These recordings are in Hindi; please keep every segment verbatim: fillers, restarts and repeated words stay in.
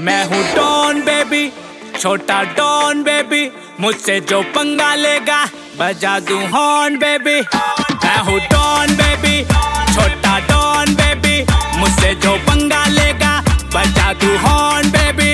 मैं हूँ डॉन बेबी, छोटा डॉन बेबी, मुझसे जो पंगा लेगा बजा दूं हॉर्न बेबी। मैं हूँ डॉन बेबी, छोटा डॉन बेबी, मुझसे जो पंगा लेगा बजा दूं हॉर्न बेबी।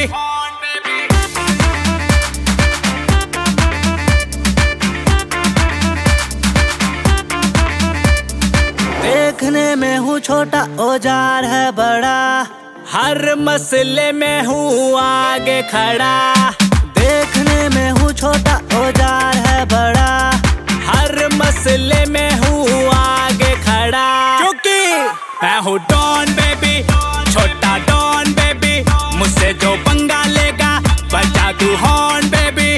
देखने में हूँ छोटा, औजार है बड़ा, हर मसले में हूँ आगे खड़ा। देखने में हूँ छोटा, औजार है बड़ा, हर मसले में हूँ आगे खड़ा। क्योंकि मैं हूँ डॉन बेबी, छोटा डॉन बेबी, मुझसे जो पंगा लेगा बजा दूं हॉर्न बेबी।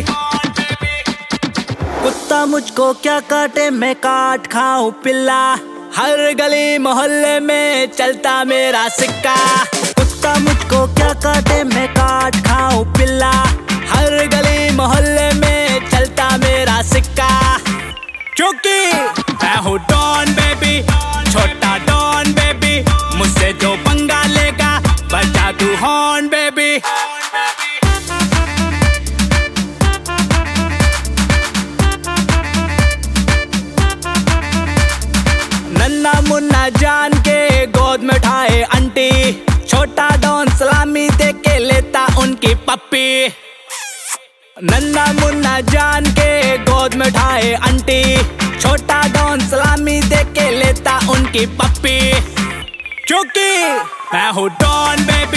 कुत्ता मुझको क्या काटे, मैं काट खाऊं पिल्ला, हर गली मोहल्ले में चलता मेरा सिक्का। कुत्ता मुझको क्या काटे, मैं काट खाऊं पिल्ला, हर गली मोहल्ले में चलता मेरा सिक्का। क्योंकि मैं हूँ डॉन बेबी, छोटा डॉन बेबी, मुझसे जो पंगा लेगा बजा दूं हॉर्न बेबी। नन्ना मुन्ना जान के गोद में उठाए आंटी, छोटा डॉन सलामी दे के लेता उनकी पप्पी। नन्ना मुन्ना जान के गोद में उठाए आंटी, छोटा डॉन सलामी दे के लेता उनकी पप्पी। क्योंकि मैं हूँ डॉन बेबी,